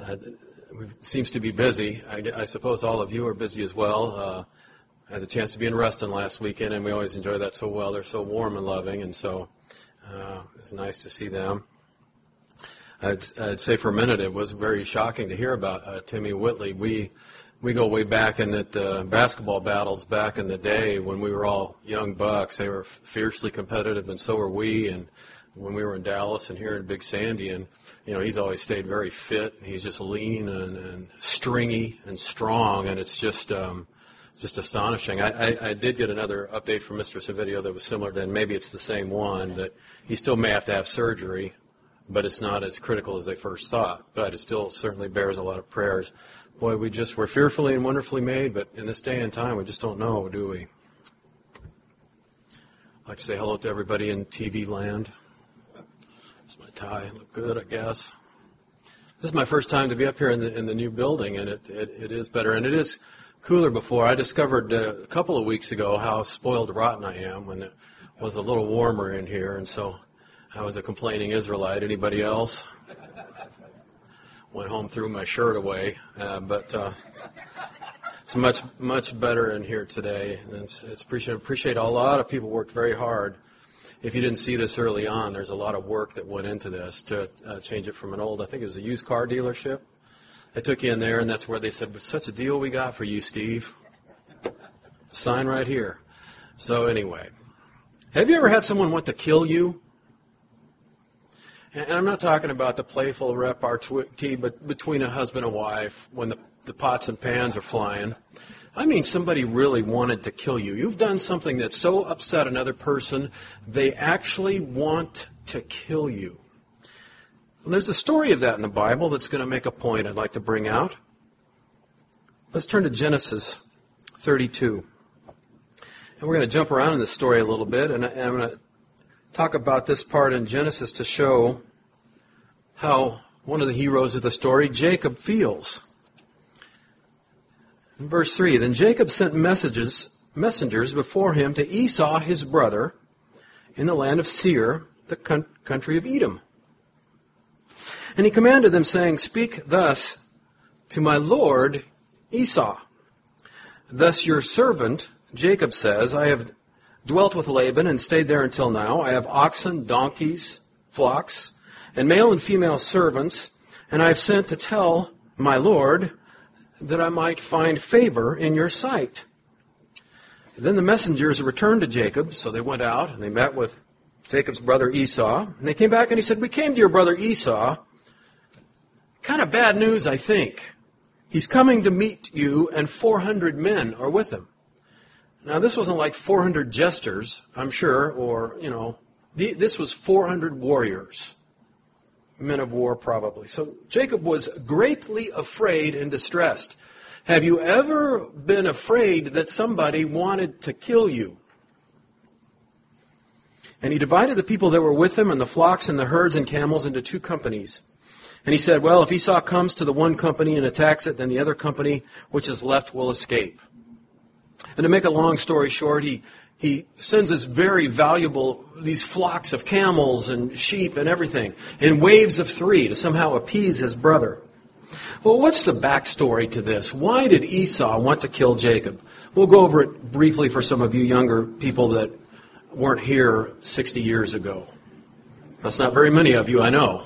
seems to be busy. I suppose all of you are busy as well. I had the chance to be in Reston last weekend, and we always enjoy that so well. They're so warm and loving, and so it's nice to see them. I'd say for a minute it was very shocking to hear about Timmy Whitley. We go way back in the basketball battles back in the day when we were all young bucks. They were fiercely competitive, and so were we. And when we were in Dallas and here in Big Sandy, and he's always stayed very fit. He's just lean and stringy and strong, and it's just astonishing. I did get another update from Mr. Savidio that was similar to, and maybe it's the same one, that he still may have to have surgery, but it's not as critical as they first thought. But it still certainly bears a lot of prayers. Boy, we're fearfully and wonderfully made, but in this day and time, we just don't know, do we? I'd like to say hello to everybody in TV land. It's my tie. Look good, I guess. This is my first time to be up here in the new building, and it is better. And it is cooler before. I discovered a couple of weeks ago how spoiled rotten I am when it was a little warmer in here, and so I was a complaining Israelite. Anybody else? Went home, threw my shirt away, but it's much better in here today. And it's appreciate a lot of people worked very hard. If you didn't see this early on, there's a lot of work that went into this to change it from an old, I think it was a used car dealership. They took you in there, and that's where they said, such a deal we got for you, Steve. Sign right here. So anyway, have you ever had someone want to kill you? And I'm not talking about the playful repartee but between a husband and wife when the pots and pans are flying. I mean somebody really wanted to kill you. You've done something that so upset another person, they actually want to kill you. And there's a story of that in the Bible that's going to make a point I'd like to bring out. Let's turn to Genesis 32. And we're going to jump around in the story a little bit, and I'm going to talk about this part in Genesis to show how one of the heroes of the story, Jacob, feels. In verse 3, then Jacob sent messengers before him to Esau his brother in the land of Seir, the country of Edom. And he commanded them, saying, speak thus to my lord Esau. Thus your servant Jacob says, I have dwelt with Laban and stayed there until now. I have oxen, donkeys, flocks, and male and female servants, and I have sent to tell my lord that I might find favor in your sight. Then the messengers returned to Jacob, so they went out and they met with Jacob's brother Esau, and they came back and he said, we came to your brother Esau. Kind of bad news, I think. He's coming to meet you, and 400 men are with him. Now, this wasn't like 400 jesters, I'm sure, or, this was 400 warriors, men of war probably. So Jacob was greatly afraid and distressed. Have you ever been afraid that somebody wanted to kill you? And he divided the people that were with him and the flocks and the herds and camels into two companies. And he said, well, if Esau comes to the one company and attacks it, then the other company which is left will escape. And to make a long story short, he sends us very valuable, these flocks of camels and sheep and everything, in waves of 3 to somehow appease his brother. Well, what's the backstory to this? Why did Esau want to kill Jacob? We'll go over it briefly for some of you younger people that weren't here 60 years ago. That's not very many of you, I know.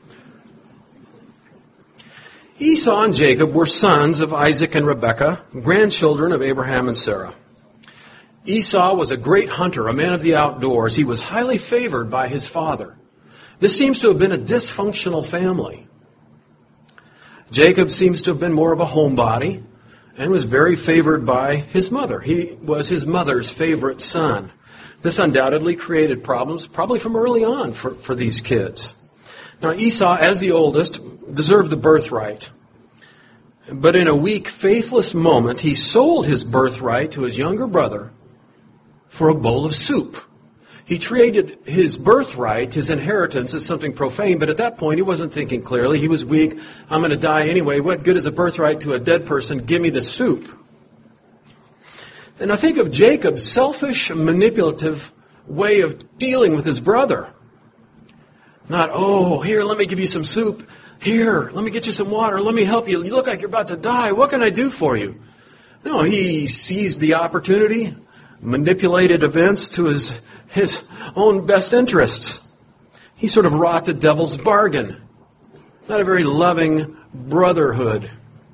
Esau and Jacob were sons of Isaac and Rebekah, grandchildren of Abraham and Sarah. Esau was a great hunter, a man of the outdoors. He was highly favored by his father. This seems to have been a dysfunctional family. Jacob seems to have been more of a homebody and was very favored by his mother. He was his mother's favorite son. This undoubtedly created problems, probably from early on for these kids. Now, Esau, as the oldest, deserved the birthright. But in a weak, faithless moment, he sold his birthright to his younger brother for a bowl of soup. He traded his birthright, his inheritance, as something profane, but at that point he wasn't thinking clearly. He was weak. I'm going to die anyway. What good is a birthright to a dead person? Give me the soup. And I think of Jacob's selfish, manipulative way of dealing with his brother. Not, oh, here, let me give you some soup. Here, let me get you some water. Let me help you. You look like you're about to die. What can I do for you? No, he seized the opportunity, manipulated events to his own best interests. He sort of wrought the devil's bargain. Not a very loving brotherhood.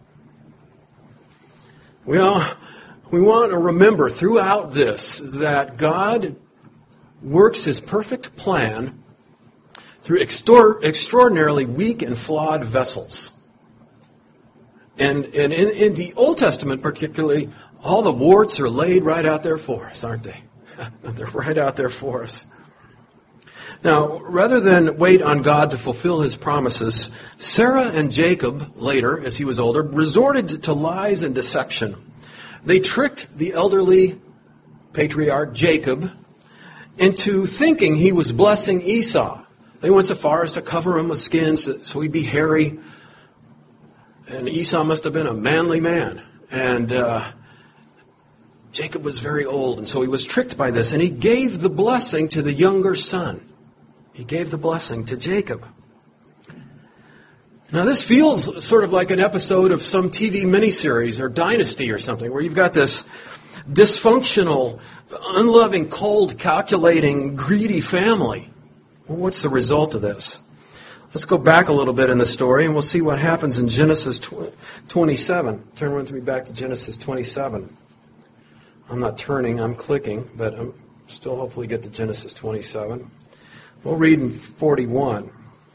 Well, we want to remember throughout this that God works His perfect plan through extraordinarily weak and flawed vessels. And in the Old Testament particularly, all the warts are laid right out there for us, aren't they? They're right out there for us. Now, rather than wait on God to fulfill His promises, Sarah and Jacob, later, as he was older, resorted to lies and deception. They tricked the elderly patriarch Jacob into thinking he was blessing Esau. They went so far as to cover him with skins so he'd be hairy. And Esau must have been a manly man. And Jacob was very old, and so he was tricked by this. And he gave the blessing to the younger son. He gave the blessing to Jacob. Now this feels sort of like an episode of some TV miniseries or Dynasty or something, where you've got this dysfunctional, unloving, cold, calculating, greedy family. Well, what's the result of this? Let's go back a little bit in the story, and we'll see what happens in Genesis 27. Turn with me back to Genesis 27. I'm not turning, I'm clicking, but I'm still hopefully get to Genesis 27. We'll read in 41.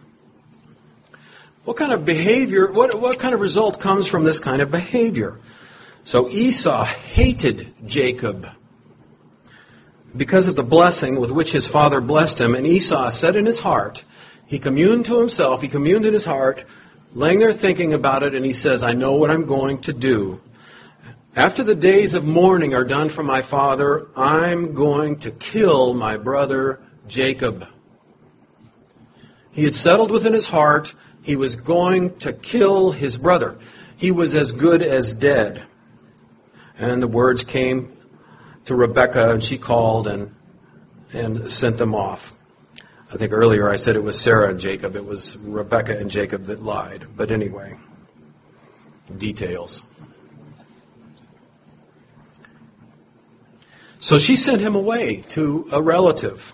What kind of behavior, what kind of result comes from this kind of behavior? So Esau hated Jacob because of the blessing with which his father blessed him. And Esau said in his heart, he communed to himself, he communed in his heart, laying there thinking about it, and he says, I know what I'm going to do. After the days of mourning are done for my father, I'm going to kill my brother Jacob. He had settled within his heart, he was going to kill his brother. He was as good as dead. And the words came to Rebekah, and she called and sent them off. I think earlier I said it was Sarah and Jacob. It was Rebekah and Jacob that lied. But anyway, details. So she sent him away to a relative.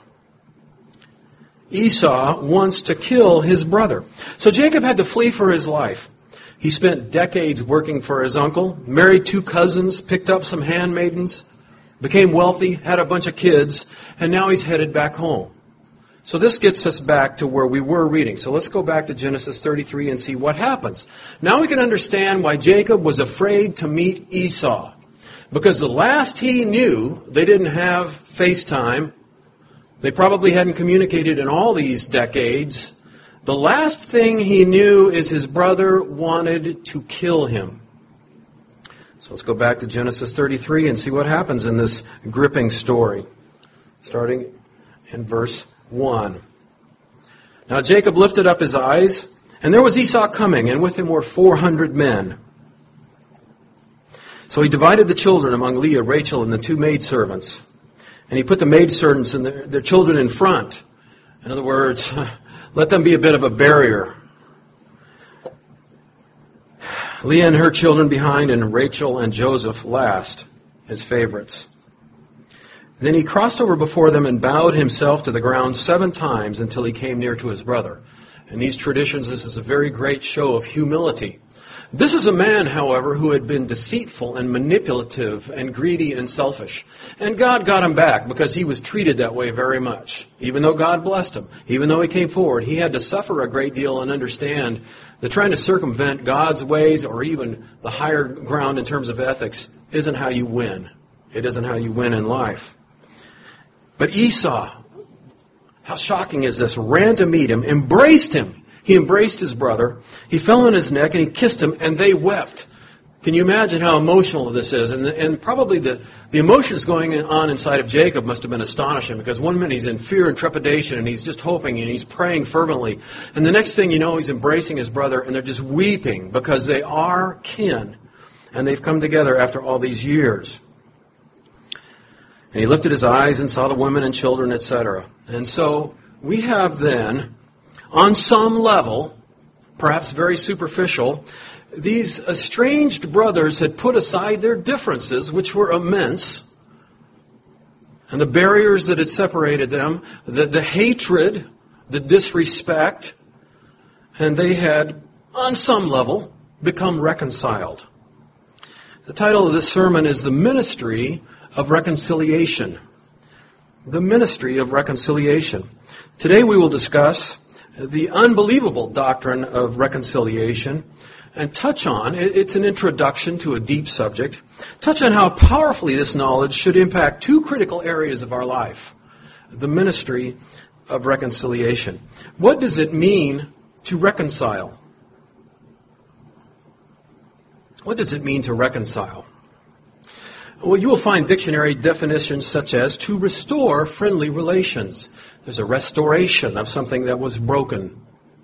Esau wants to kill his brother. So Jacob had to flee for his life. He spent decades working for his uncle, married 2 cousins, picked up some handmaidens, became wealthy, had a bunch of kids, and now he's headed back home. So this gets us back to where we were reading. So let's go back to Genesis 33 and see what happens. Now we can understand why Jacob was afraid to meet Esau. Because the last he knew, they didn't have FaceTime. They probably hadn't communicated in all these decades. The last thing he knew is his brother wanted to kill him. So let's go back to Genesis 33 and see what happens in this gripping story. Starting in verse 1. Now Jacob lifted up his eyes, and there was Esau coming, and with him were 400 men. So he divided the children among Leah, Rachel, and the 2 maidservants. And he put the maidservants and their children in front. In other words, let them be a bit of a barrier. Leah and her children behind, and Rachel and Joseph last, his favorites. Then he crossed over before them and bowed himself to the ground 7 times until he came near to his brother. In these traditions, this is a very great show of humility. This is a man, however, who had been deceitful and manipulative and greedy and selfish. And God got him back because he was treated that way very much. Even though God blessed him, even though he came forward, he had to suffer a great deal and understand that trying to circumvent God's ways or even the higher ground in terms of ethics isn't how you win. It isn't how you win in life. But Esau, how shocking is this, ran to meet him, embraced him. He embraced his brother, he fell on his neck, and he kissed him, and they wept. Can you imagine how emotional this is? And probably the emotions going on inside of Jacob must have been astonishing, because one minute he's in fear and trepidation, and he's just hoping, and he's praying fervently. And the next thing you know, he's embracing his brother, and they're just weeping, because they are kin, and they've come together after all these years. And he lifted his eyes and saw the women and children, etc. And so we have then On some level, perhaps very superficial, these estranged brothers had put aside their differences, which were immense, and the barriers that had separated them, the hatred, the disrespect, and they had, on some level, become reconciled. The title of this sermon is The Ministry of Reconciliation. The Ministry of Reconciliation. Today we will discuss the unbelievable doctrine of reconciliation and touch on, it's an introduction to a deep subject, touch on how powerfully this knowledge should impact two critical areas of our life. The ministry of reconciliation. What does it mean to reconcile? What does it mean to reconcile? Well, you will find dictionary definitions such as to restore friendly relations. There's a restoration of something that was broken.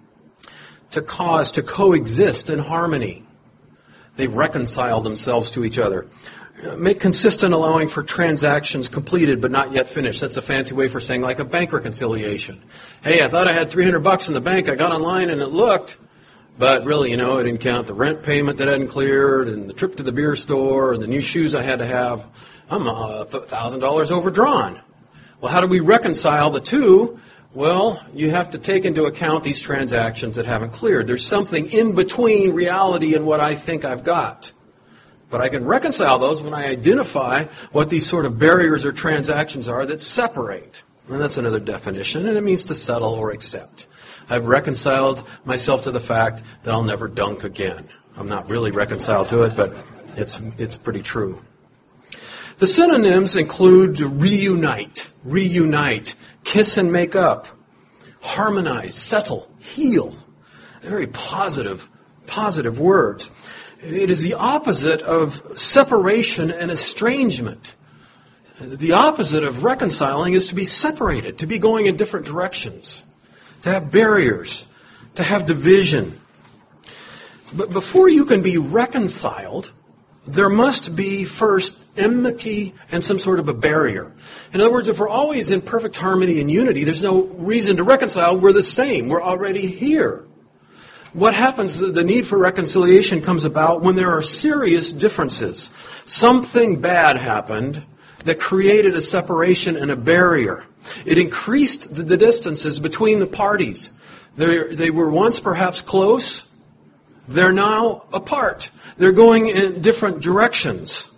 To cause to coexist in harmony. They reconcile themselves to each other. Make consistent, allowing for transactions completed but not yet finished. That's a fancy way for saying like a bank reconciliation. Hey, I thought I had $300 in the bank. I got online and it looked, but really, it didn't count the rent payment that hadn't cleared and the trip to the beer store and the new shoes I had to have. I'm $1,000 overdrawn. Well, how do we reconcile the two? Well, you have to take into account these transactions that haven't cleared. There's something in between reality and what I think I've got. But I can reconcile those when I identify what these sort of barriers or transactions are that separate. And that's another definition, and it means to settle or accept. I've reconciled myself to the fact that I'll never dunk again. I'm not really reconciled to it, but it's pretty true. The synonyms include reunite, kiss and make up, harmonize, settle, heal. They're very positive words. It is the opposite of separation and estrangement. The opposite of reconciling is to be separated, to be going in different directions, to have barriers, to have division. But before you can be reconciled, there must be first enmity and some sort of a barrier. In other words, if we're always in perfect harmony and unity, there's no reason to reconcile. We're the same. We're already here. What happens, the need for reconciliation comes about when there are serious differences. Something bad happened that created a separation and a barrier. It increased the distances between the parties. They were once perhaps close. They're now apart. They're going in different directions.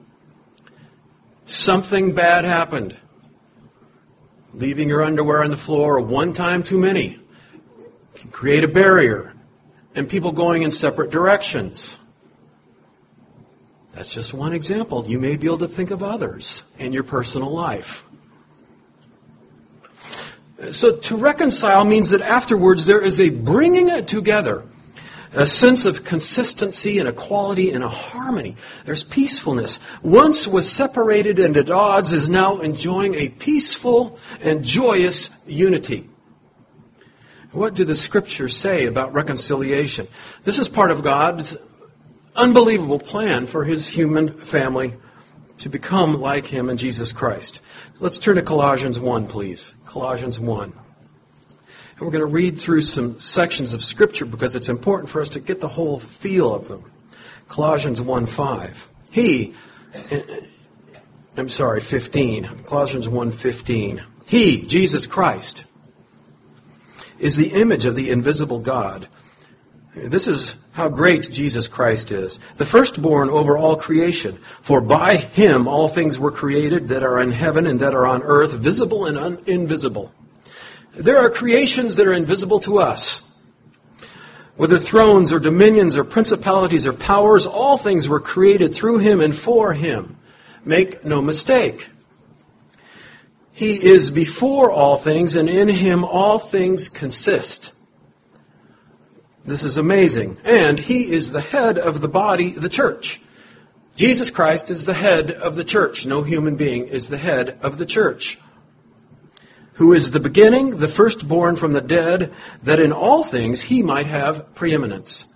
Something bad happened. Leaving your underwear on the floor one time too many can create a barrier and people going in separate directions. That's just one example. You may be able to think of others in your personal life. So to reconcile means that afterwards there is a bringing it together. A sense of consistency and equality and a harmony. There's peacefulness. Once was separated and at odds is now enjoying a peaceful and joyous unity. What do the Scriptures say about reconciliation? This is part of God's unbelievable plan for His human family to become like Him in Jesus Christ. Let's turn to Colossians 1, please. Colossians 1. And we're going to read through some sections of Scripture because it's important for us to get the whole feel of them. Colossians 1:5. 15. Colossians 1:15. He, Jesus Christ, is the image of the invisible God. This is how great Jesus Christ is. The firstborn over all creation. For by Him all things were created that are in heaven and that are on earth, visible and invisible. There are creations that are invisible to us. Whether thrones or dominions or principalities or powers, all things were created through Him and for Him. Make no mistake. He is before all things, and in Him all things consist. This is amazing. And He is the head of the body, the church. Jesus Christ is the head of the church. No human being is the head of the church. Who is the beginning, the firstborn from the dead, that in all things He might have preeminence.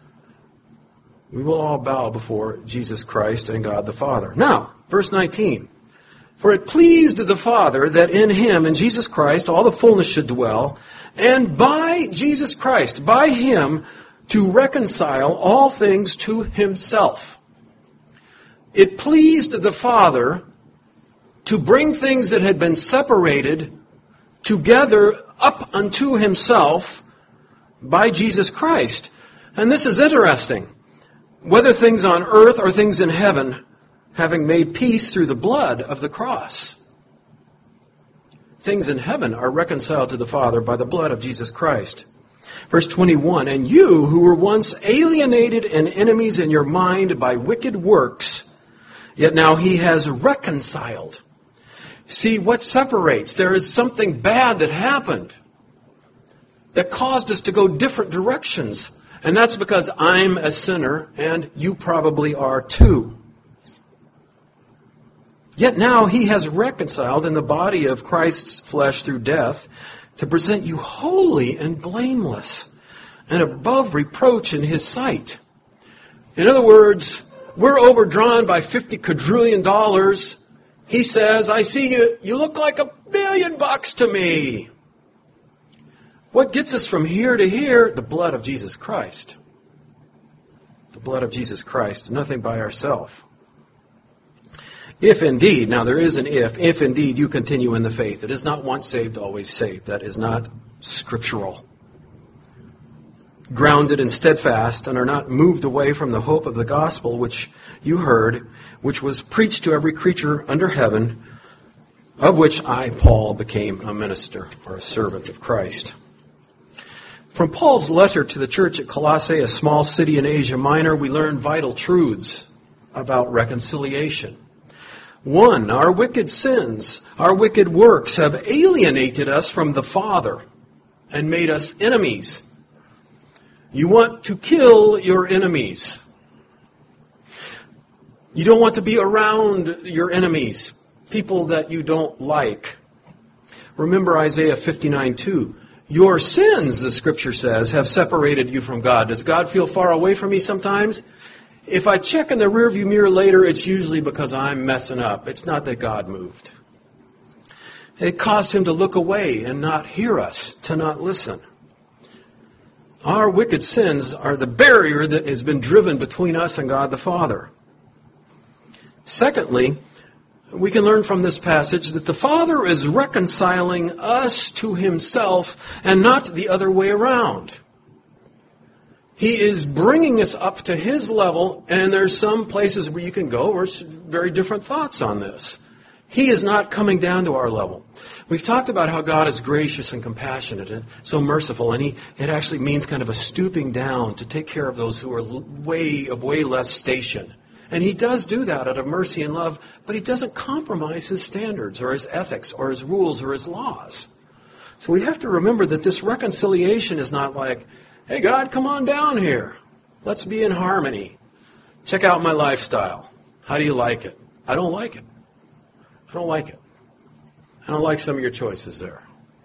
We will all bow before Jesus Christ and God the Father. Now, verse 19. For it pleased the Father that in him, in Jesus Christ, all the fullness should dwell, and by Jesus Christ, by him, to reconcile all things to himself. It pleased the Father to bring things that had been separated together up unto himself by Jesus Christ. And this is interesting. Whether things on earth or things in heaven, having made peace through the blood of the cross. Things in heaven are reconciled to the Father by the blood of Jesus Christ. Verse 21, and you who were once alienated and enemies in your mind by wicked works, yet now he has reconciled. See, what separates? There is something bad that happened that caused us to go different directions. And that's because I'm a sinner and you probably are too. Yet now he has reconciled in the body of Christ's flesh through death to present you holy and blameless and above reproach in his sight. In other words, we're overdrawn by $50 quadrillion. He says, I see you look like $1 billion to me. What gets us from here to here? The blood of Jesus Christ. The blood of Jesus Christ, nothing by ourselves. If indeed, now there is an if indeed you continue in the faith. It is not once saved, always saved. That is not scriptural. Grounded and steadfast and are not moved away from the hope of the gospel which you heard, which was preached to every creature under heaven, of which I, Paul, became a minister or a servant of Christ. From Paul's letter to the church at Colossae, a small city in Asia Minor, we learn vital truths about reconciliation. 1, our wicked sins, our wicked works have alienated us from the Father and made us enemies. You want to kill your enemies. You don't want to be around your enemies, people that you don't like. Remember Isaiah 59:2. Your sins, the scripture says, have separated you from God. Does God feel far away from me sometimes? If I check in the rearview mirror later, it's usually because I'm messing up. It's not that God moved. It caused him to look away and not hear us, to not listen. Our wicked sins are the barrier that has been driven between us and God the Father. Secondly, we can learn from this passage that the Father is reconciling us to himself and not the other way around. He is bringing us up to his level, and there's some places where you can go where there's very different thoughts on this. He is not coming down to our level. We've talked about how God is gracious and compassionate and so merciful, and it actually means kind of a stooping down to take care of those who are way less station. And he does do that out of mercy and love, but he doesn't compromise his standards or his ethics or his rules or his laws. So we have to remember that this reconciliation is not like, hey, God, come on down here. Let's be in harmony. Check out my lifestyle. How do you like it? I don't like it. I don't like it. I don't like some of your choices there.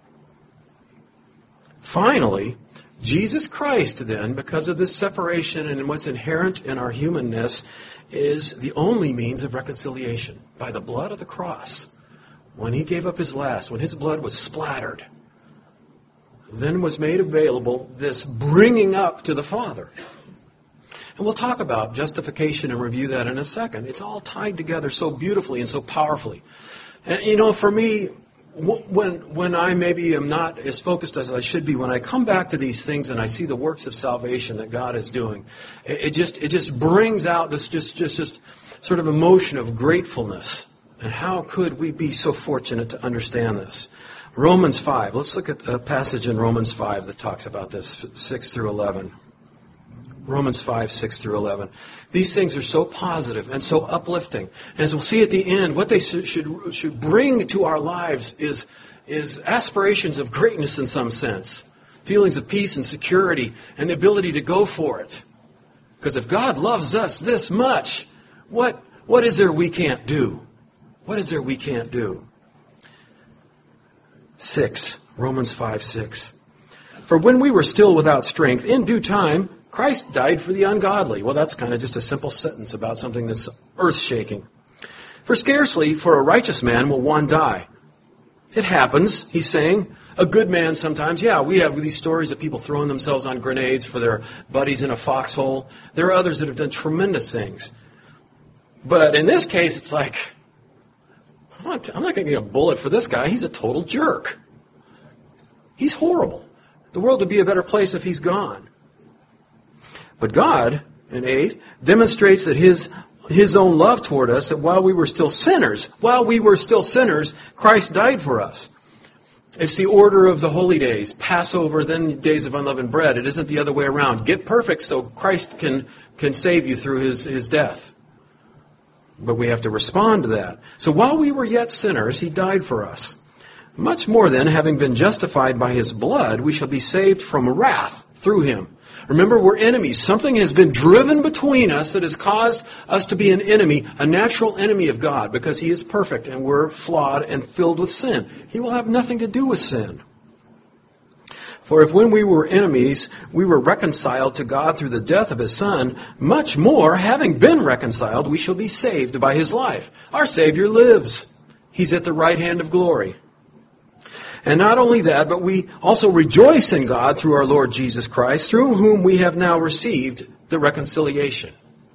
Finally, Jesus Christ then, because of this separation and what's inherent in our humanness, is the only means of reconciliation. By the blood of the cross. When he gave up his last, when his blood was splattered, then was made available this bringing up to the Father. And we'll talk about justification and review that in a second. It's all tied together so beautifully and so powerfully. And for me, when I maybe am not as focused as I should be, when I come back to these things and I see the works of salvation that God is doing, it just brings out this just sort of emotion of gratefulness. And how could we be so fortunate to understand this? Romans 5. Let's look at a passage in Romans 5 that talks about this, 6 through 11. Romans 5, 6 through 11. These things are so positive and so uplifting. As we'll see at the end, what they should bring to our lives is aspirations of greatness in some sense. Feelings of peace and security and the ability to go for it. Because if God loves us this much, what is there we can't do? What is there we can't do? 6, Romans 5, 6. For when we were still without strength, in due time, Christ died for the ungodly. Well, that's kind of just a simple sentence about something that's earth-shaking. For scarcely for a righteous man will one die. It happens, he's saying. A good man sometimes, yeah, we have these stories of people throwing themselves on grenades for their buddies in a foxhole. There are others that have done tremendous things. But in this case, it's like, I'm not going to get a bullet for this guy. He's a total jerk. He's horrible. The world would be a better place if he's gone. But God, in 8, demonstrates that His own love toward us, that while we were still sinners, Christ died for us. It's the order of the holy days, Passover, then the days of unleavened bread. It isn't the other way around. Get perfect so Christ can save you through His death. But we have to respond to that. So while we were yet sinners, He died for us. Much more then, having been justified by His blood, we shall be saved from wrath through Him. Remember, we're enemies. Something has been driven between us that has caused us to be an enemy, a natural enemy of God, because He is perfect and we're flawed and filled with sin. He will have nothing to do with sin. For if when we were enemies, we were reconciled to God through the death of His Son, much more, having been reconciled, we shall be saved by His life. Our Savior lives. He's at the right hand of glory. And not only that, but we also rejoice in God through our Lord Jesus Christ, through whom we have now received the reconciliation.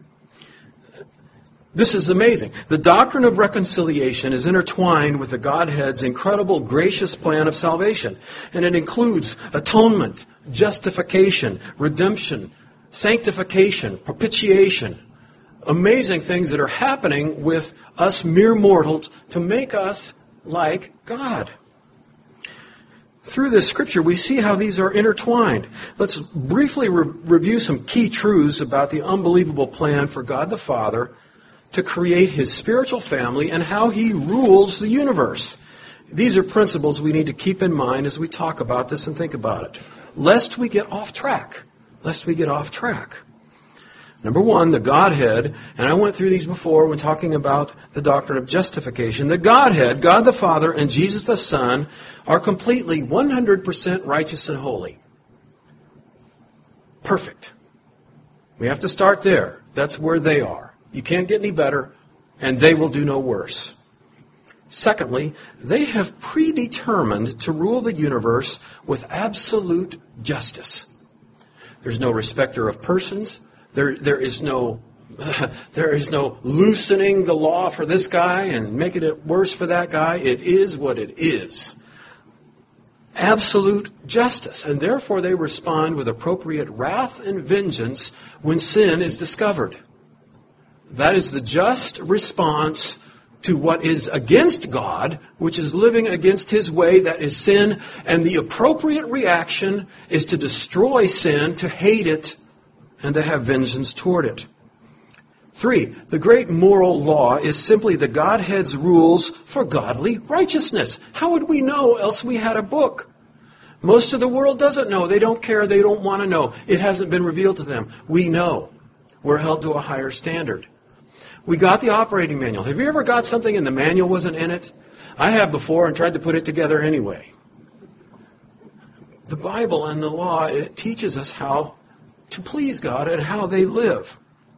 This is amazing. The doctrine of reconciliation is intertwined with the Godhead's incredible, gracious plan of salvation. And it includes atonement, justification, redemption, sanctification, propitiation. Amazing things that are happening with us mere mortals to make us like God. Through this scripture, we see how these are intertwined. Let's briefly review some key truths about the unbelievable plan for God the Father to create His spiritual family and how He rules the universe. These are principles we need to keep in mind as we talk about this and think about it, lest we get off track. Number one, the Godhead, and I went through these before when talking about the doctrine of justification. The Godhead, God the Father and Jesus the Son, are completely 100% righteous and holy. Perfect. We have to start there. That's where they are. You can't get any better, and they will do no worse. Secondly, they have predetermined to rule the universe with absolute justice. There's no respecter of persons. There is no loosening the law for this guy and making it worse for that guy. It is what it is. Absolute justice. And therefore they respond with appropriate wrath and vengeance when sin is discovered. That is the just response to what is against God, which is living against His way, that is sin. And the appropriate reaction is to destroy sin, to hate it, and to have vengeance toward it. 3, the great moral law is simply the Godhead's rules for godly righteousness. How would we know else we had a book? Most of the world doesn't know. They don't care. They don't want to know. It hasn't been revealed to them. We know. We're held to a higher standard. We got the operating manual. Have you ever got something and the manual wasn't in it? I have before and tried to put it together anyway. The Bible and the law, it teaches us how to please God and how they live.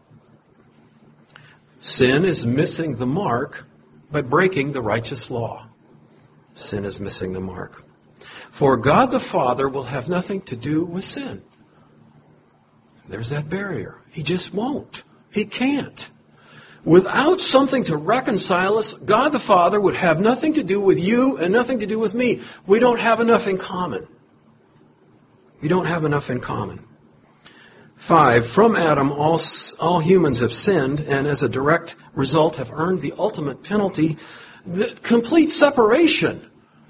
Sin is missing the mark by breaking the righteous law. Sin is missing the mark. For God the Father will have nothing to do with sin. There's that barrier. He just won't. He can't. Without something to reconcile us, God the Father would have nothing to do with you and nothing to do with me. We don't have enough in common. 5, from Adam, all humans have sinned, and as a direct result have earned the ultimate penalty, the complete separation.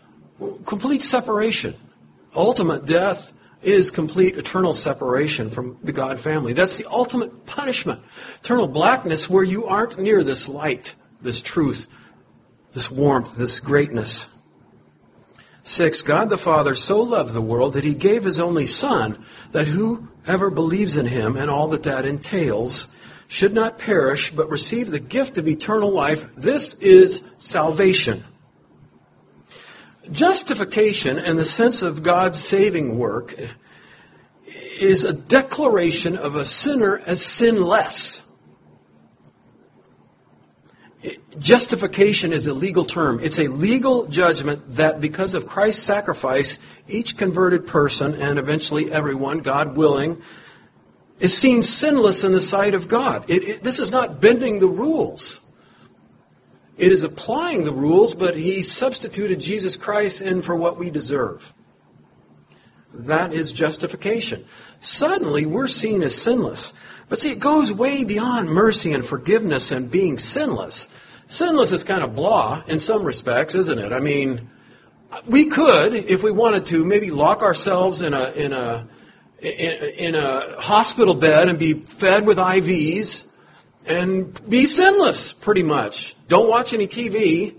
Ultimate death is complete eternal separation from the God family. That's the ultimate punishment. Eternal blackness where you aren't near this light, this truth, this warmth, this greatness. 6, God the Father so loved the world that He gave His only Son, that whoever believes in Him and all that entails should not perish, but receive the gift of eternal life. This is salvation. Justification, in the sense of God's saving work, is a declaration of a sinner as sinless. Justification is a legal term. It's a legal judgment that because of Christ's sacrifice, each converted person, and eventually everyone, God willing, is seen sinless in the sight of God. This is not bending the rules. It is applying the rules, but He substituted Jesus Christ in for what we deserve. That is justification. Suddenly, we're seen as sinless. But see, it goes way beyond mercy and forgiveness and being sinless. Sinless is kind of blah in some respects, isn't it? I mean, we could, if we wanted to, maybe lock ourselves in a hospital bed and be fed with IVs and be sinless, pretty much. Don't watch any TV.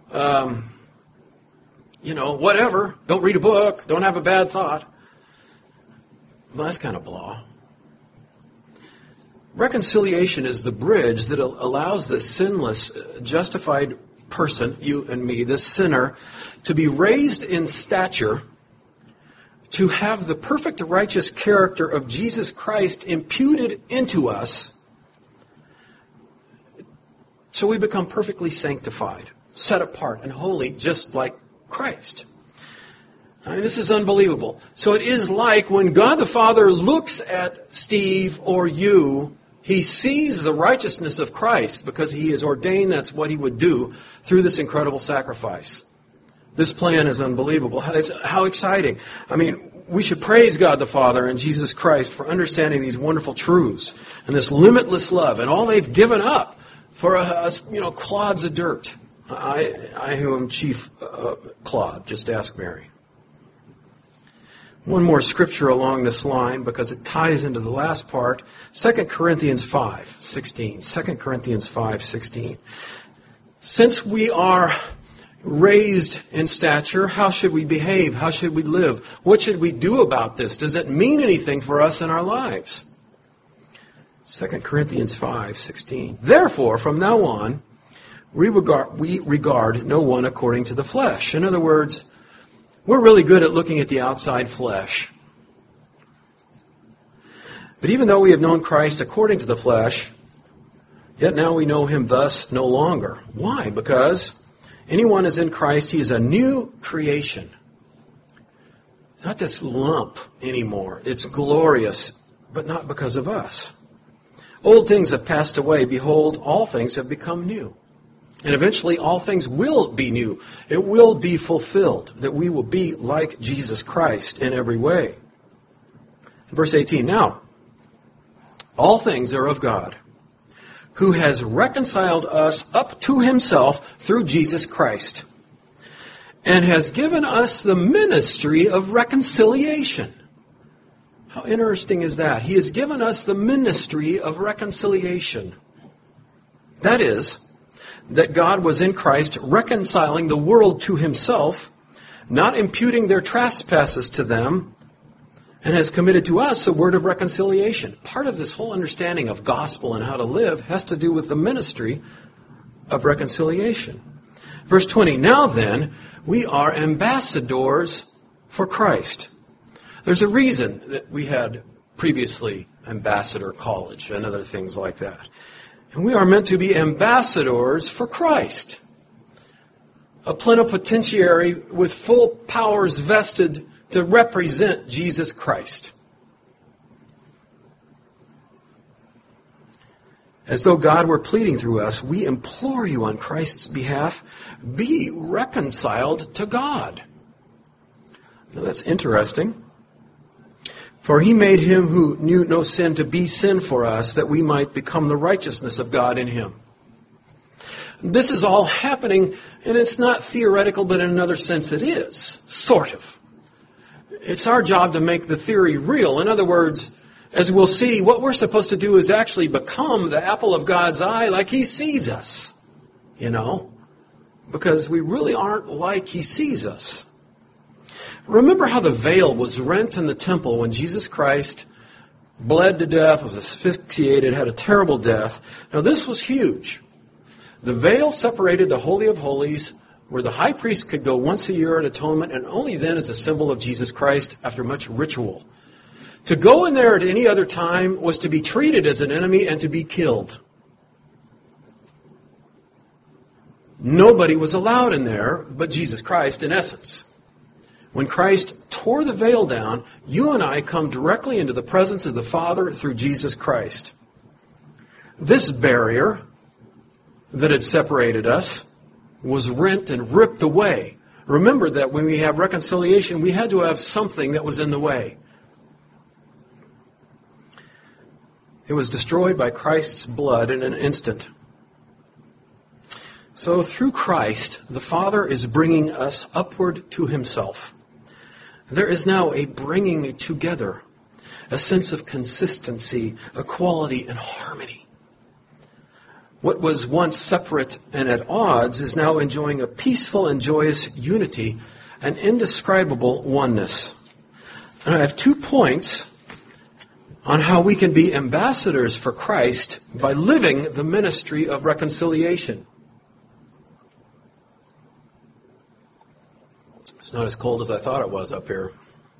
Whatever. Don't read a book. Don't have a bad thought. Well, that's kind of blah. Reconciliation is the bridge that allows the sinless, justified person, you and me, this sinner, to be raised in stature, to have the perfect righteous character of Jesus Christ imputed into us, so we become perfectly sanctified, set apart and holy, just like Christ. I mean, this is unbelievable. So it is like when God the Father looks at Steve or you, He sees the righteousness of Christ because He has ordained that's what He would do through this incredible sacrifice. This plan is unbelievable. How exciting. I mean, we should praise God the Father and Jesus Christ for understanding these wonderful truths and this limitless love and all they've given up for us, clods of dirt. I who am chief clod, just ask Mary. One more scripture along this line because it ties into the last part. 2 Corinthians 5:16. 2 Corinthians 5:16. Since we are raised in stature, how should we behave? How should we live? What should we do about this? Does it mean anything for us in our lives? 2 Corinthians 5:16. Therefore, from now on, we regard no one according to the flesh. In other words, we're really good at looking at the outside flesh. But even though we have known Christ according to the flesh, yet now we know Him thus no longer. Why? Because anyone is in Christ, he is a new creation. It's not this lump anymore. It's glorious, but not because of us. Old things have passed away. Behold, all things have become new. And eventually all things will be new. It will be fulfilled, that we will be like Jesus Christ in every way. Verse 18, now, all things are of God, who has reconciled us up to Himself through Jesus Christ, and has given us the ministry of reconciliation. How interesting is that? He has given us the ministry of reconciliation. That is, that God was in Christ reconciling the world to Himself, not imputing their trespasses to them, and has committed to us a word of reconciliation. Part of this whole understanding of gospel and how to live has to do with the ministry of reconciliation. Verse 20, now then, we are ambassadors for Christ. There's a reason that we had previously ambassador college and other things like that. And we are meant to be ambassadors for Christ. A plenipotentiary with full powers vested to represent Jesus Christ. As though God were pleading through us, we implore you on Christ's behalf, be reconciled to God. Now that's interesting. For He made Him who knew no sin to be sin for us, that we might become the righteousness of God in Him. This is all happening, and it's not theoretical, but in another sense it is, sort of. It's our job to make the theory real. In other words, as we'll see, what we're supposed to do is actually become the apple of God's eye like He sees us, because we really aren't like He sees us. Remember how the veil was rent in the temple when Jesus Christ bled to death, was asphyxiated, had a terrible death. Now this was huge. The veil separated the Holy of Holies, where the high priest could go once a year at atonement, and only then as a symbol of Jesus Christ after much ritual. To go in there at any other time was to be treated as an enemy and to be killed. Nobody was allowed in there but Jesus Christ, in essence. When Christ tore the veil down, you and I come directly into the presence of the Father through Jesus Christ. This barrier that had separated us was rent and ripped away. Remember that when we have reconciliation, we had to have something that was in the way. It was destroyed by Christ's blood in an instant. So through Christ, the Father is bringing us upward to Himself. There is now a bringing together, a sense of consistency, equality, and harmony. What was once separate and at odds is now enjoying a peaceful and joyous unity, an indescribable oneness. And I have 2 points on how we can be ambassadors for Christ by living the ministry of reconciliation. It's not as cold as I thought it was up here.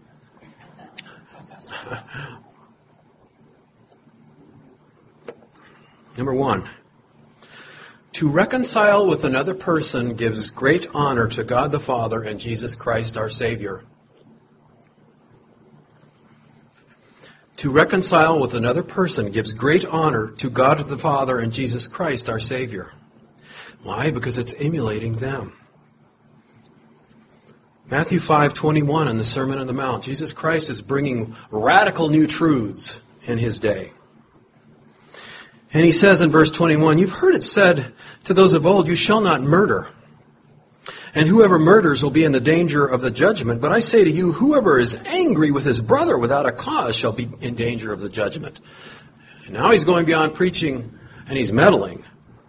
Number 1, to reconcile with another person gives great honor to God the Father and Jesus Christ our Savior. To reconcile with another person gives great honor to God the Father and Jesus Christ our Savior. Why? Because it's emulating them. Matthew 5:21 in the Sermon on the Mount, Jesus Christ is bringing radical new truths in His day. And He says in verse 21, you've heard it said to those of old, you shall not murder. And whoever murders will be in the danger of the judgment. But I say to you, whoever is angry with his brother without a cause shall be in danger of the judgment. And now He's going beyond preaching and He's meddling.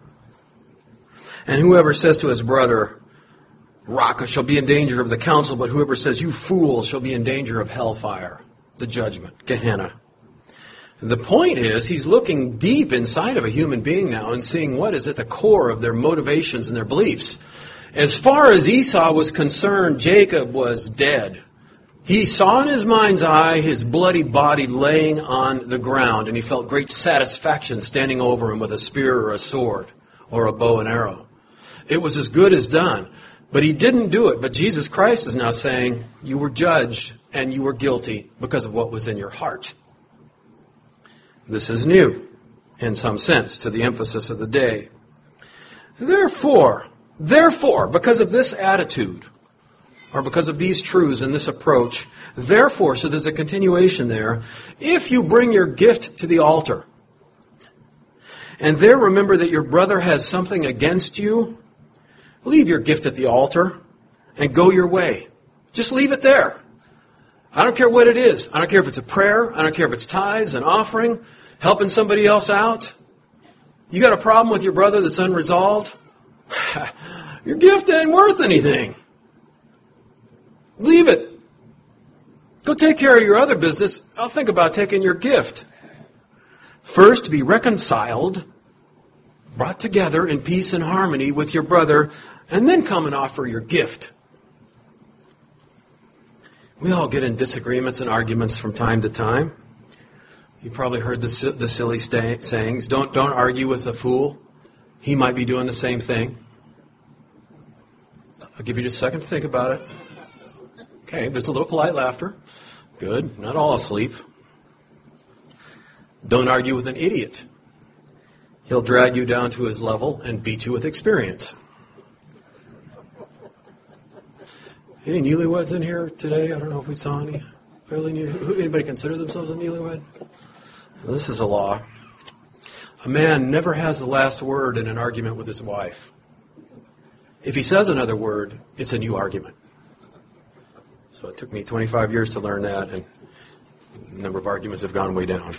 And whoever says to his brother, Raka, shall be in danger of the council, but whoever says, you fool, shall be in danger of hellfire, the judgment, Gehenna. The point is, He's looking deep inside of a human being now and seeing what is at the core of their motivations and their beliefs. As far as Esau was concerned, Jacob was dead. He saw in his mind's eye his bloody body laying on the ground, and he felt great satisfaction standing over him with a spear or a sword or a bow and arrow. It was as good as done. But he didn't do it. But Jesus Christ is now saying, you were judged and you were guilty because of what was in your heart. This is new, in some sense, to the emphasis of the day. Therefore, because of this attitude, or because of these truths and this approach, therefore, so there's a continuation there, if you bring your gift to the altar, and there remember that your brother has something against you, leave your gift at the altar and go your way. Just leave it there. I don't care what it is. I don't care if it's a prayer. I don't care if it's tithes, an offering, helping somebody else out. You got a problem with your brother that's unresolved? Your gift ain't worth anything. Leave it. Go take care of your other business. I'll think about taking your gift. First, be reconciled, brought together in peace and harmony with your brother, and then come and offer your gift. We all get in disagreements and arguments from time to time. You probably heard the silly sayings. Don't argue with a fool. He might be doing the same thing. I'll give you just a second to think about it. Okay, there's a little polite laughter. Good, not all asleep. Don't argue with an idiot. He'll drag you down to his level and beat you with experience. Any newlyweds in here today? I don't know if we saw any. Fairly new. Anybody consider themselves a newlywed? Well, this is a law. A man never has the last word in an argument with his wife. If he says another word, it's a new argument. So it took me 25 years to learn that, and the number of arguments have gone way down.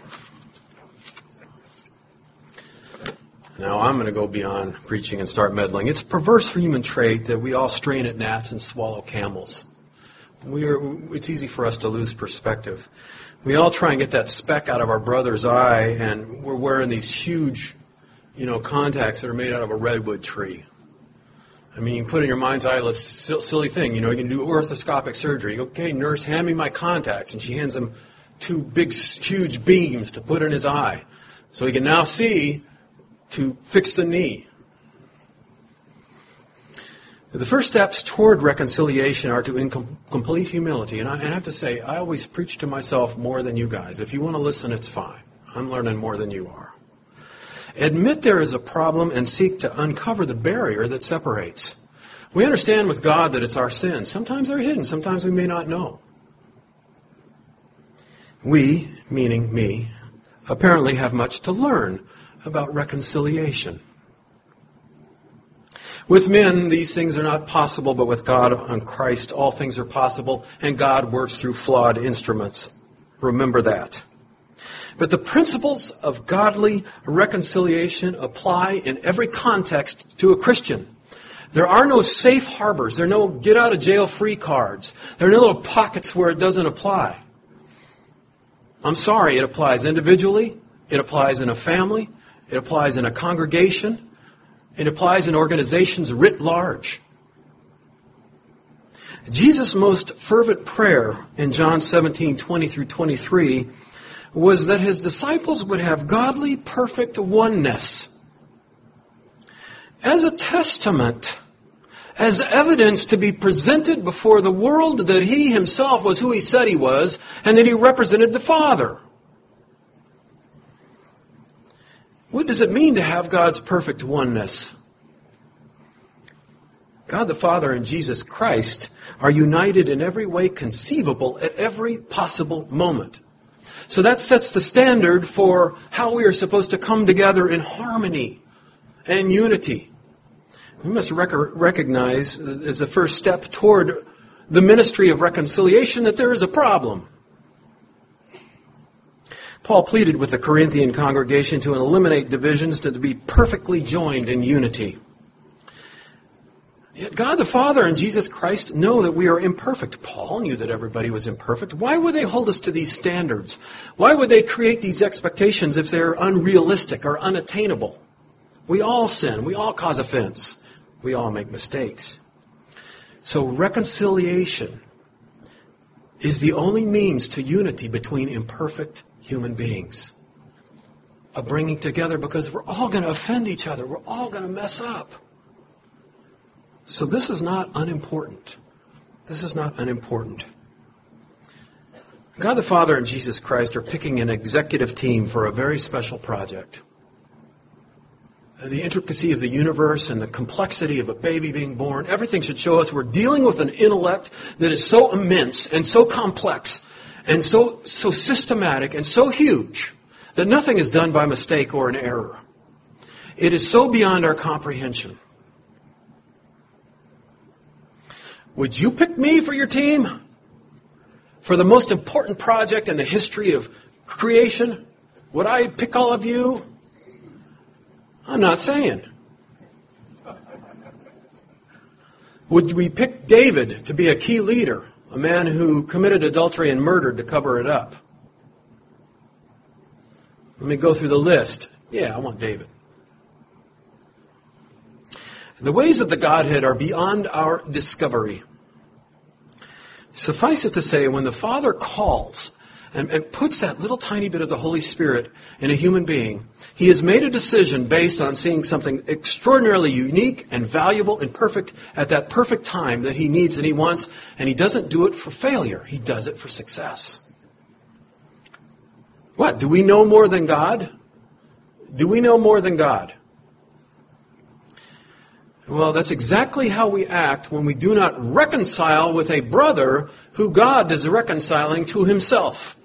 Now I'm going to go beyond preaching and start meddling. It's a perverse human trait that we all strain at gnats and swallow camels. It's easy for us to lose perspective. We all try and get that speck out of our brother's eye, and we're wearing these huge, contacts that are made out of a redwood tree. I mean, you can put in your mind's eye this silly thing. You can do orthoscopic surgery. You go, okay, nurse, hand me my contacts. And she hands him 2 big, huge beams to put in his eye. So he can now see to fix the knee. The first steps toward reconciliation are to complete humility. And I have to say, I always preach to myself more than you guys. If you want to listen, it's fine. I'm learning more than you are. Admit there is a problem and seek to uncover the barrier that separates. We understand with God that it's our sins. Sometimes they're hidden. Sometimes we may not know. We, meaning me, apparently have much to learn about reconciliation. With men, these things are not possible, but with God and Christ, all things are possible, and God works through flawed instruments. Remember that. But the principles of godly reconciliation apply in every context to a Christian. There are no safe harbors. There are no get-out-of-jail-free cards. There are no little pockets where it doesn't apply. I'm sorry, it applies individually. It applies in a family. It applies in a congregation. It applies in organizations writ large. Jesus' most fervent prayer in John 17:20 through 23 was that his disciples would have godly, perfect oneness. As a testament, as evidence to be presented before the world that he himself was who he said he was, and that he represented the Father. What does it mean to have God's perfect oneness? God the Father and Jesus Christ are united in every way conceivable at every possible moment. So that sets the standard for how we are supposed to come together in harmony and unity. We must recognize as the first step toward the ministry of reconciliation that there is a problem. Paul pleaded with the Corinthian congregation to eliminate divisions, to be perfectly joined in unity. Yet God the Father and Jesus Christ know that we are imperfect. Paul knew that everybody was imperfect. Why would they hold us to these standards? Why would they create these expectations if they're unrealistic or unattainable? We all sin. We all cause offense. We all make mistakes. So reconciliation is the only means to unity between imperfect human beings. A bringing together, because we're all going to offend each other. We're all going to mess up. So this is not unimportant. This is not unimportant. God the Father and Jesus Christ are picking an executive team for a very special project. The intricacy of the universe and the complexity of a baby being born, everything should show us we're dealing with an intellect that is so immense and so complex and so systematic and so huge that nothing is done by mistake or an error. It is so beyond our comprehension. Would you pick me for your team? For the most important project in the history of creation? Would I pick all of you? I'm not saying. Would we pick David to be a key leader, a man who committed adultery and murdered to cover it up? Let me go through the list. Yeah, I want David. The ways of the Godhead are beyond our discovery. Suffice it to say, when the Father calls and puts that little tiny bit of the Holy Spirit in a human being, He has made a decision based on seeing something extraordinarily unique and valuable and perfect at that perfect time that He needs and He wants, and He doesn't do it for failure. He does it for success. What? Do we know more than God? Do we know more than God? Well, that's exactly how we act when we do not reconcile with a brother who God is reconciling to Himself.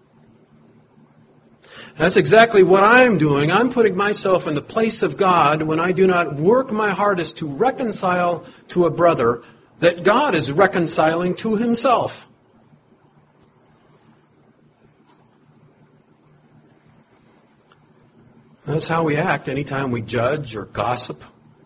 That's exactly what I'm doing. I'm putting myself in the place of God when I do not work my hardest to reconcile to a brother that God is reconciling to Himself. That's how we act anytime we judge or gossip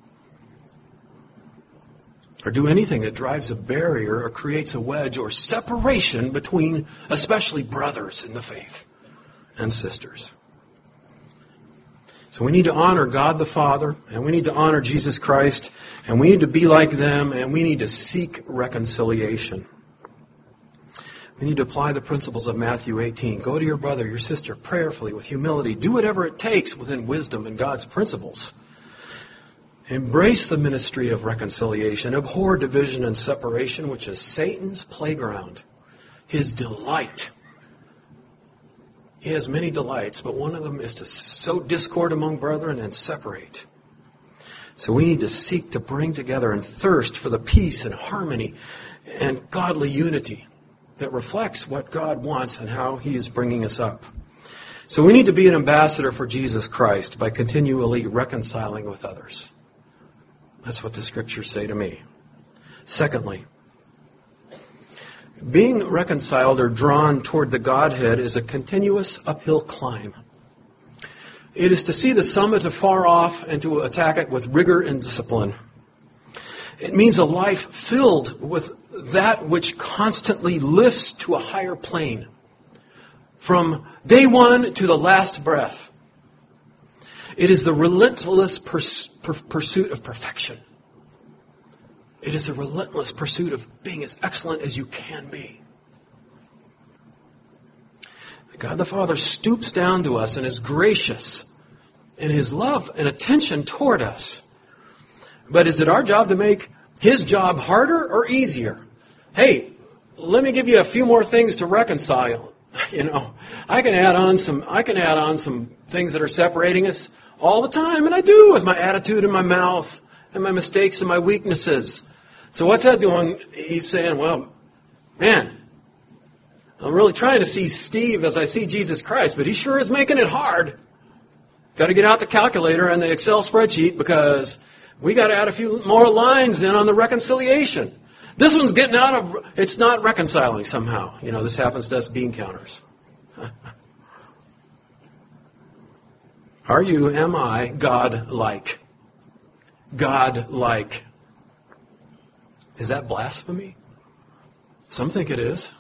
or do anything that drives a barrier or creates a wedge or separation between especially brothers in the faith and sisters. So we need to honor God the Father, and we need to honor Jesus Christ, and we need to be like them, and we need to seek reconciliation. We need to apply the principles of Matthew 18. Go to your brother, your sister, prayerfully, with humility. Do whatever it takes within wisdom and God's principles. Embrace the ministry of reconciliation. Abhor division and separation, which is Satan's playground, his delight. He has many delights, but one of them is to sow discord among brethren and separate. So we need to seek to bring together and thirst for the peace and harmony and godly unity that reflects what God wants and how He is bringing us up. So we need to be an ambassador for Jesus Christ by continually reconciling with others. That's what the Scriptures say to me. Secondly, being reconciled or drawn toward the Godhead is a continuous uphill climb. It is to see the summit afar off and to attack it with rigor and discipline. It means a life filled with that which constantly lifts to a higher plane, from day one to the last breath. It is the relentless pursuit of perfection. It is a relentless pursuit of being as excellent as you can be. God the Father stoops down to us and is gracious in His love and attention toward us. But is it our job to make His job harder or easier? Hey, let me give you a few more things to reconcile. I can add on some things that are separating us all the time, and I do, with my attitude and my mouth and my mistakes and my weaknesses. So what's that doing? He's saying, well, man, I'm really trying to see Steve as I see Jesus Christ, but he sure is making it hard. Got to get out the calculator and the Excel spreadsheet because we got to add a few more lines in on the reconciliation. This one's it's not reconciling somehow. This happens to us bean counters. Am I God-like? God-like. Is that blasphemy? Some think it is.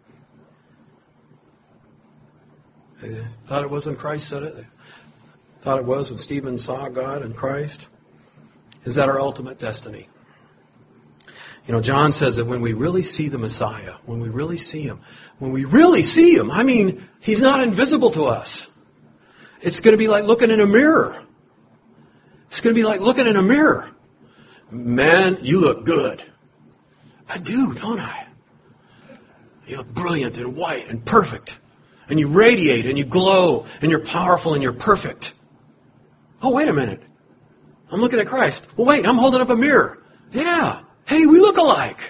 They thought it was when Christ said it. They thought it was when Stephen saw God in Christ. Is that our ultimate destiny? John says that when we really see the Messiah, when we really see Him, I mean, He's not invisible to us. It's going to be like looking in a mirror. It's going to be like looking in a mirror. Man, you look good. I do, don't I? You look brilliant and white and perfect. And you radiate and you glow and you're powerful and you're perfect. Oh, wait a minute. I'm looking at Christ. Well, wait, I'm holding up a mirror. Yeah. Hey, we look alike.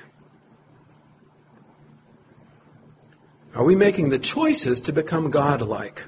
Are we making the choices to become God-like?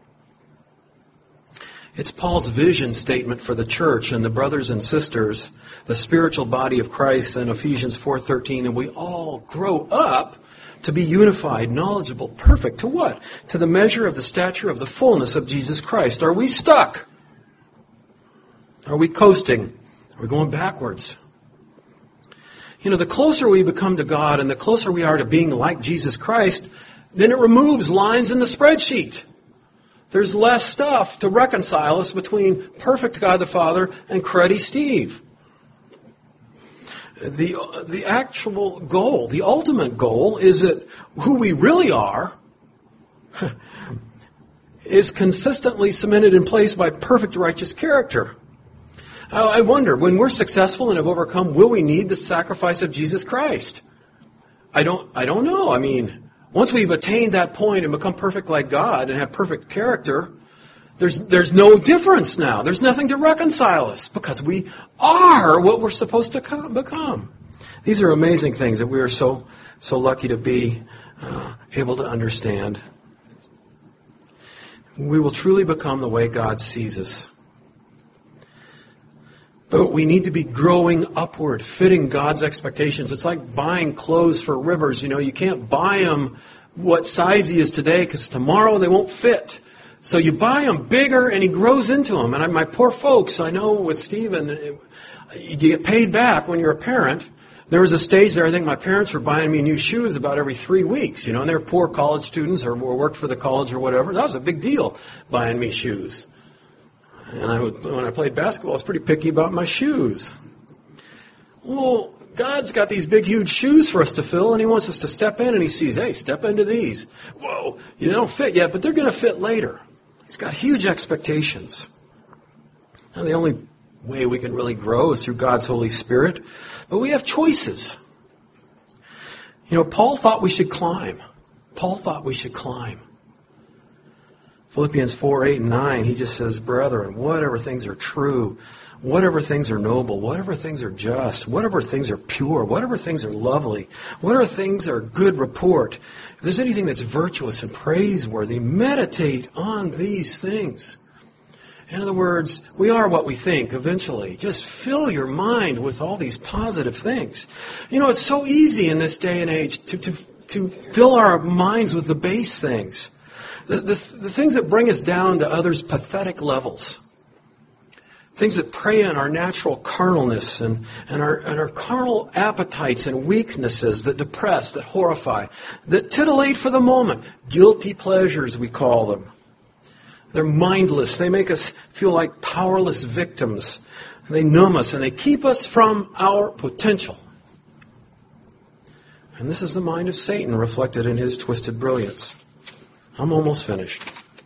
It's Paul's vision statement for the church and the brothers and sisters, the spiritual body of Christ in Ephesians 4:13, and we all grow up to be unified, knowledgeable, perfect. To what? To the measure of the stature of the fullness of Jesus Christ. Are we stuck? Are we coasting? Are we going backwards? The closer we become to God and the closer we are to being like Jesus Christ, then it removes lines in the spreadsheet. There's less stuff to reconcile us between perfect God the Father and cruddy Steve. The actual goal, the ultimate goal, is that who we really are is consistently cemented in place by perfect righteous character. I wonder, when we're successful and have overcome, will we need the sacrifice of Jesus Christ? I don't know. I mean, once we've attained that point and become perfect like God and have perfect character, there's no difference now. There's nothing to reconcile us because we are what we're supposed to become. These are amazing things that we are so lucky to be able to understand. We will truly become the way God sees us. But we need to be growing upward, fitting God's expectations. It's like buying clothes for Rivers. You can't buy them what size he is today because tomorrow they won't fit. So you buy them bigger and he grows into them. And my poor folks, I know with Stephen, you get paid back when you're a parent. There was a stage there, I think my parents were buying me new shoes about every 3 weeks. And they were poor college students or worked for the college or whatever. That was a big deal, buying me shoes. And when I played basketball, I was pretty picky about my shoes. Well, God's got these big, huge shoes for us to fill, and He wants us to step in, and He sees, hey, step into these. Whoa, you don't fit yet, but they're going to fit later. He's got huge expectations. And the only way we can really grow is through God's Holy Spirit. But we have choices. Paul thought we should climb. Philippians 4, 8, and 9, he just says, brethren, whatever things are true, whatever things are noble, whatever things are just, whatever things are pure, whatever things are lovely, whatever things are good report, if there's anything that's virtuous and praiseworthy, meditate on these things. In other words, we are what we think eventually. Just fill your mind with all these positive things. It's so easy in this day and age to fill our minds with the base things. The things that bring us down to others' pathetic levels. Things that prey on our natural carnalness and our carnal appetites and weaknesses that depress, that horrify, that titillate for the moment. Guilty pleasures, we call them. They're mindless. They make us feel like powerless victims. They numb us and they keep us from our potential. And this is the mind of Satan reflected in his twisted brilliance. I'm almost finished.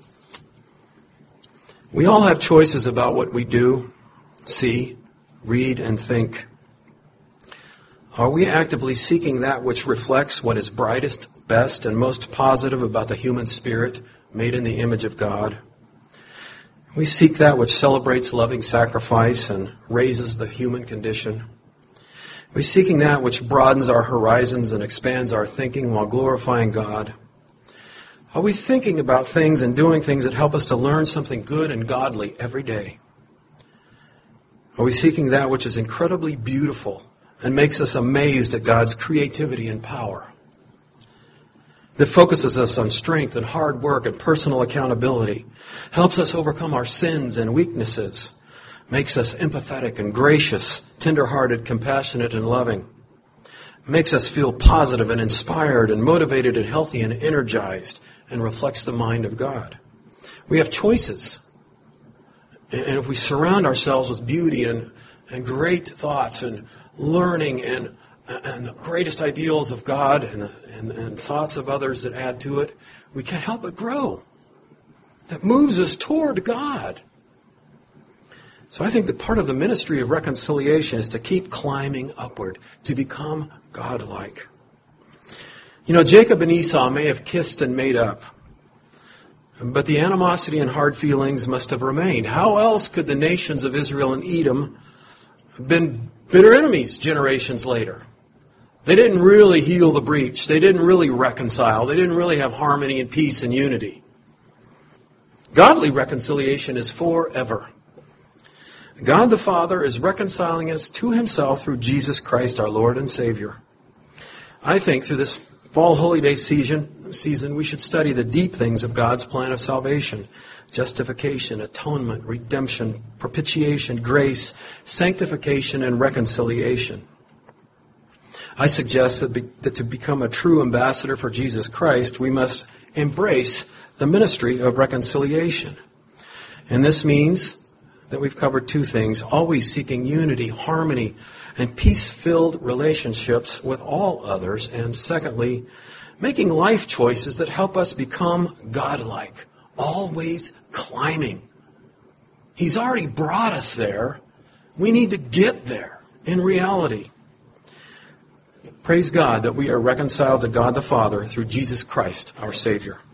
We all have choices about what we do, see, read, and think. Are we actively seeking that which reflects what is brightest, best, and most positive about the human spirit made in the image of God? We seek that which celebrates loving sacrifice and raises the human condition. We're seeking that which broadens our horizons and expands our thinking while glorifying God. Are we thinking about things and doing things that help us to learn something good and godly every day? Are we seeking that which is incredibly beautiful and makes us amazed at God's creativity and power? That focuses us on strength and hard work and personal accountability, helps us overcome our sins and weaknesses, makes us empathetic and gracious, tender-hearted, compassionate, and loving, makes us feel positive and inspired and motivated and healthy and energized, and reflects the mind of God. We have choices. And if we surround ourselves with beauty and great thoughts and learning and the greatest ideals of God and thoughts of others that add to it, we can't help but grow. That moves us toward God. So I think that part of the ministry of reconciliation is to keep climbing upward, to become God-like. Jacob and Esau may have kissed and made up, but the animosity and hard feelings must have remained. How else could the nations of Israel and Edom have been bitter enemies generations later? They didn't really heal the breach. They didn't really reconcile. They didn't really have harmony and peace and unity. Godly reconciliation is forever. God the Father is reconciling us to Himself through Jesus Christ, our Lord and Savior. I think through this fall Holy Day season, we should study the deep things of God's plan of salvation: justification, atonement, redemption, propitiation, grace, sanctification, and reconciliation. I suggest that to become a true ambassador for Jesus Christ, we must embrace the ministry of reconciliation. And this means that we've covered two things: always seeking unity, harmony, and peace-filled relationships with all others. And secondly, making life choices that help us become God-like, always climbing. He's already brought us there. We need to get there in reality. Praise God that we are reconciled to God the Father through Jesus Christ, our Savior.